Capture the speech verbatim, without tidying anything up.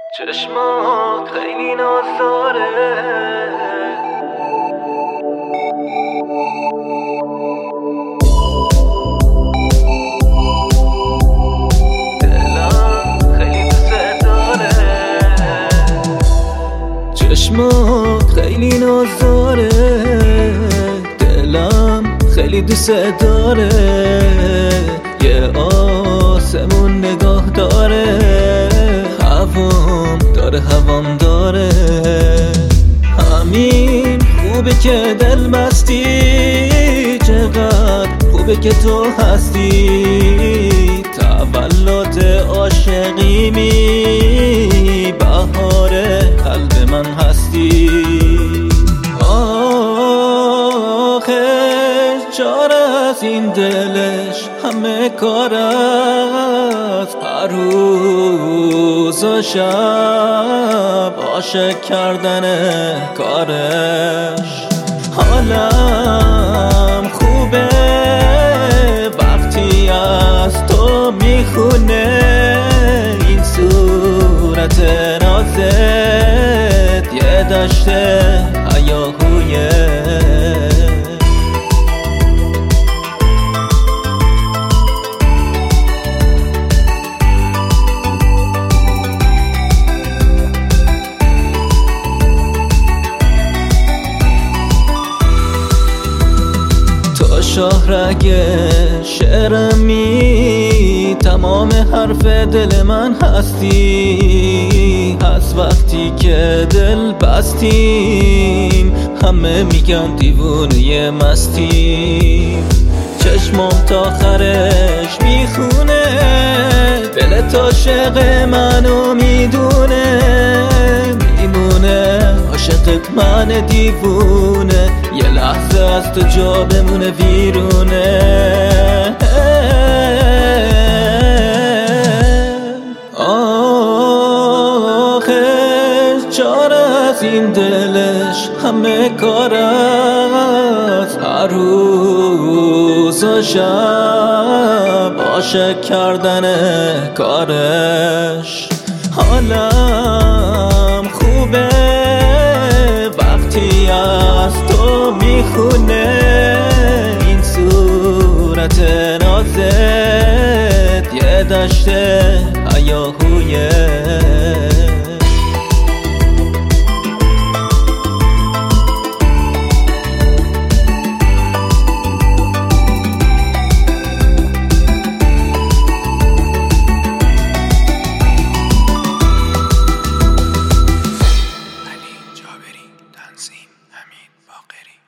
چشمات خیلی نازداره، دلم خیلی دوست داره. چشمات خیلی نازداره، دلم خیلی دوست داره. یه آسمون نگاه داره، هوام داره هوام داره. همین خوبه که دل بستی، چقدر خوبه که تو هستی. تولد عاشقیمی، بهار قلب من هستی. آخه چاره از این دلش همه کار است، هر روز و شب عاشق کردن کارش. حالم خوبه وقتی از تو میخونه این صورت نازت، یه دشته هیاهویه. شاهرگ شعرمی، تمام حرف دل من هستی. از وقتی که دل بستیم همه میگن دیوونه مستیم. چشمام تا آخرش میخونه، دل تا عاشق منو میدونه. میمونه عاشقت من دیوونه، یه لحظه از تو جا بمونه ویرونه. آخه چاره از این دلش همه کار است، هر روز و شب عاشق کردن کارش. حالم خوبه وقتی از تو میخونه این صورت نازت، یه دشته هیاهویه. تنظیم امین باقری.